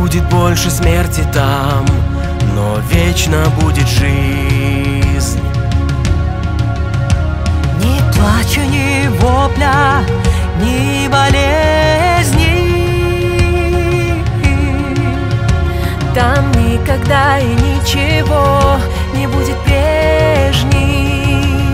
будет больше смерти там, но вечно будет жизнь. Ни плача, ни вопля, ни болезни. Там никогда и ничего не будет прежним.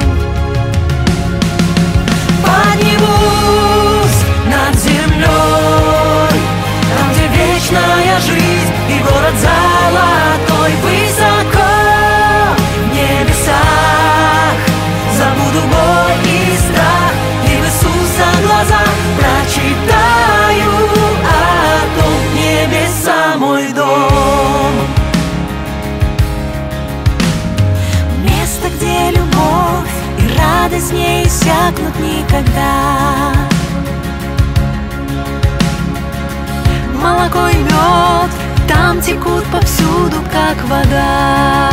Поднимусь над землей, там, где вечная жизнь и город золотой. Высоко в небесах забуду боль и страх, и в Иисуса глазах прочитаю о том: небеса мой дом. Место, где любовь и радость не иссякнут никогда. Молоко и мед там текут повсюду, как вода.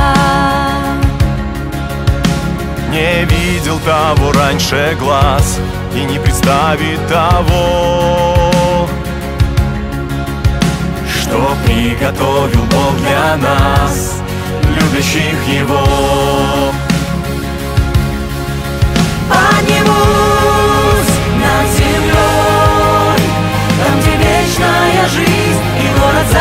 Не видел того раньше глаз и не представит того, что приготовил Бог для нас, любящих Его. Поднимусь над землей, там, где вечная жизнь и город